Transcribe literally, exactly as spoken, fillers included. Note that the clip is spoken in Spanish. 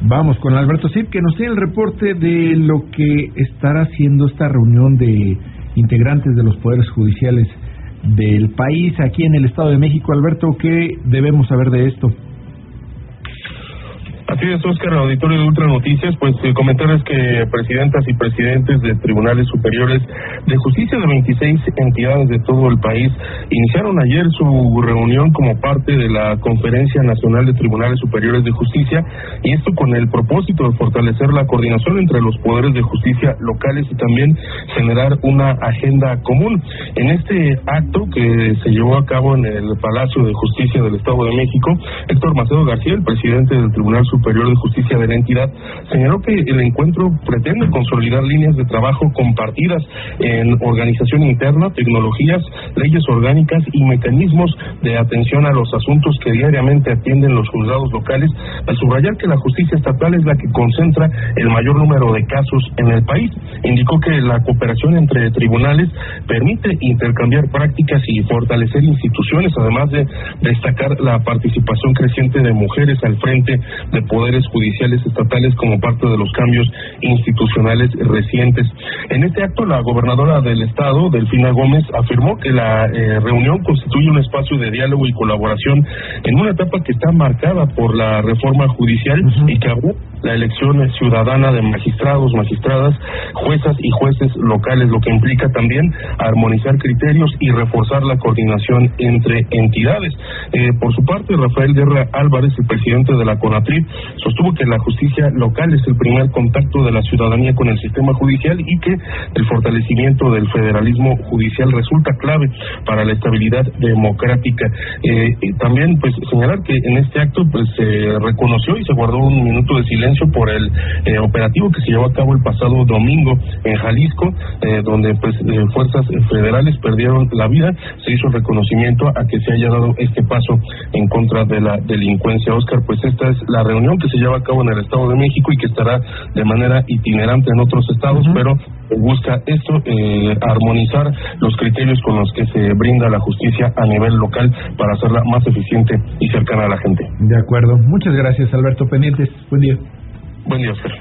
Vamos con Alberto Cid, que nos tiene el reporte de lo que estará haciendo esta reunión de integrantes de los poderes judiciales del país aquí en el Estado de México. Alberto, ¿qué debemos saber de esto? Así es, Oscar, auditorio de Ultra Noticias, pues eh, comentarles que presidentas y presidentes de tribunales superiores de justicia de veintiséis entidades de todo el país iniciaron ayer su reunión como parte de la Conferencia Nacional de Tribunales Superiores de Justicia, y esto con el propósito de fortalecer la coordinación entre los poderes de justicia locales y también generar una agenda común. En este acto que se llevó a cabo en el Palacio de Justicia del Estado de México, Héctor Macedo García, el presidente del Tribunal Superior Superior de Justicia de la entidad, señaló que el encuentro pretende consolidar líneas de trabajo compartidas en organización interna, tecnologías, leyes orgánicas y mecanismos de atención a los asuntos que diariamente atienden los juzgados locales, al subrayar que la justicia estatal es la que concentra el mayor número de casos en el país. Indicó que la cooperación entre tribunales permite intercambiar prácticas y fortalecer instituciones, además de destacar la participación creciente de mujeres al frente de poderes judiciales estatales como parte de los cambios institucionales recientes. En este acto, la gobernadora del estado, Delfina Gómez, afirmó que la eh, reunión constituye un espacio de diálogo y colaboración en una etapa que está marcada por la reforma judicial uh-huh. y que abordó la elección ciudadana de magistrados, magistradas, juezas y jueces locales, lo que implica también armonizar criterios y reforzar la coordinación entre entidades. Eh, por su parte, Rafael Guerra Álvarez, el presidente de la CONATRIP, sostuvo que la justicia local es el primer contacto de la ciudadanía con el sistema judicial y que el fortalecimiento del federalismo judicial resulta clave para la estabilidad democrática. Eh, también, pues, señalar que en este acto, pues, se reconoció y se guardó un minuto de silencio por el eh, operativo que se llevó a cabo el pasado domingo en Jalisco, eh, donde, pues, eh, fuerzas federales perdieron la vida. Se hizo reconocimiento a que se haya dado este paso en contra de la delincuencia. Oscar, pues esta es la reunión que se lleva a cabo en el Estado de México y que estará de manera itinerante en otros estados, uh-huh. pero busca esto, eh, armonizar los criterios con los que se brinda la justicia a nivel local para hacerla más eficiente y cercana a la gente. De acuerdo. Muchas gracias, Alberto. Pendientes. Buen día. Buen día, Oscar.